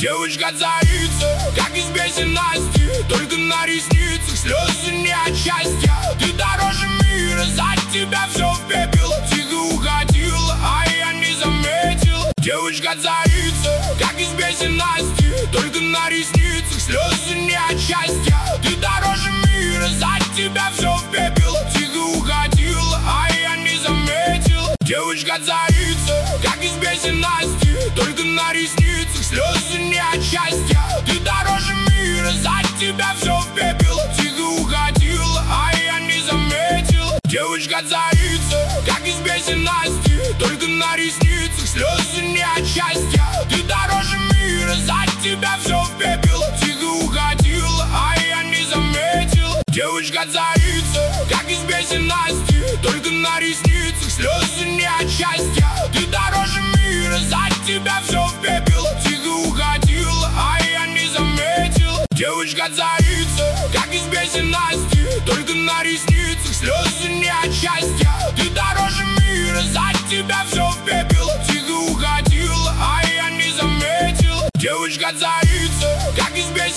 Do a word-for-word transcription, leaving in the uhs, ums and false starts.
Девочка царица, как из песен Насти, только на ресницах слезы не от счастья. Ты дороже мира, за тебя все в пепел. Тихо уходила, а я не заметил. Девочка царица, как из песен Насти, только на ресницах слезы не от счастья. Ты дороже мира, за тебя все в пепел. Тихо уходила, а я не заметил. Девочка царица, как из песен Насти, только на ресницах слезы не от счастья. Ты дороже мира, за тебя все в пепел. Тихо уходила, а я не заметил. Девочка царица, как из песен Насти, только на ресницах слезы не от счастья. Ты дороже мира, за тебя все в пепел. Тихо уходила, а я не заметил. Девочка царица, как из песен Насти, только на ресницах слезы не от счастья. Ты дороже мира, за тебя все в пепел. Тихо уходила, а я не заметил. Девочка царица, как из песен Насти, только на ресницах слезы не от счастья. Ты дороже мира, за тебя все в пепел. Тихо уходила, а я не заметил. Девочка царица, как из песен